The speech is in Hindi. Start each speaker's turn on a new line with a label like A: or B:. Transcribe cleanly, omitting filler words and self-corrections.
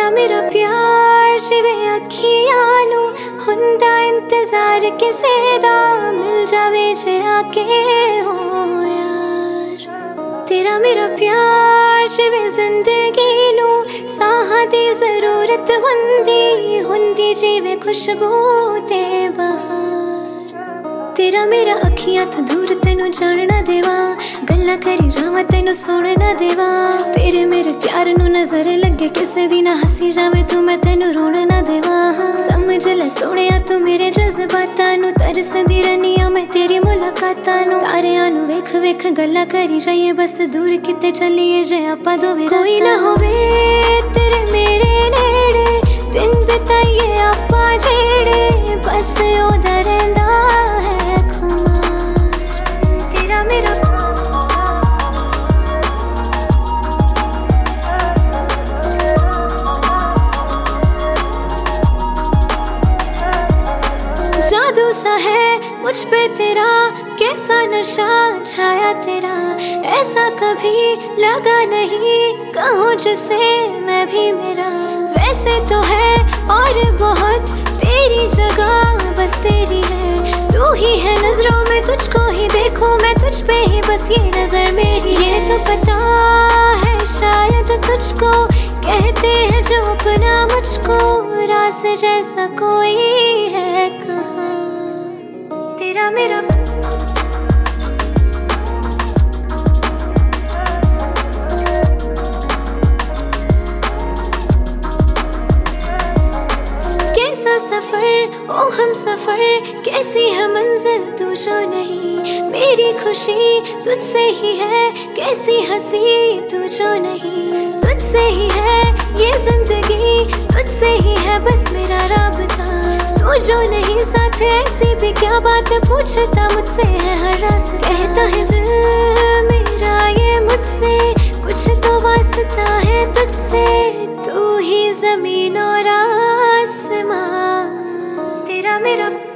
A: तेरा मेरा प्यार जिवे अखियां नू हुंदा इंतजार किसे दा मिल जावे जे आके हो यार। तेरा मेरा प्यार जिवे जिंदगी नू साहां दी जरूरत हुंदी जिवे खुशबू ते बहार। तेरा मेरा अखियां तो दूर तेनू जान ना देवा, गल्ला करी जावा तेनू सुन ना देवा। तेरे मेरे प्यार नू नजर लगे किसे दी ना हसी जावे तू मैं तेनू रोन ना देवा। समझ ले सोनिया तू मेरे जज्बातां नू तरसदी रहनिया मैं तेरी मुलाकातां नू। तारियां नू वेख वेख गल्ला करी जाइए बस दूर किते चलिए जे आपां दोवे कोई ना होवे तेरे मेरे नेड़े दिन बिताइए आपां जेड़े बस ओदा रहिंदा है खुमार। तेरा मेरा जादू सा है मुझ पे तेरा, कैसा नशा छाया तेरा, ऐसा कभी लगा नहीं कहूँ जिसे मैं भी मेरा। वैसे तो है और बहुत तेरी जगह बस तेरी है, तू ही है नजरों में तुझको ही देखूं मैं तुझ पे ही बस ये नजर मेरी। ये तो पता है शायद तुझको कहते हैं जो अपना मुझको, रास जैसा कोई है कहाँ। तेरा मेरा कैसा सफर ओ हम सफर, कैसी है मंजिल तू जो नहीं। मेरी खुशी तुझसे ही है, कैसी हंसी तू जो नहीं। तुझसे ही है ये जिंदगी, तुझसे ही है बस मेरा राबता। तू जो नहीं साथ ऐसी भी क्या बात पूछता मुझसे है हर रात। कहता है दिल मेरा ये मुझसे कुछ तो वास्ता है तुझसे, तू ही जमीन और आसमां। तेरा मेरा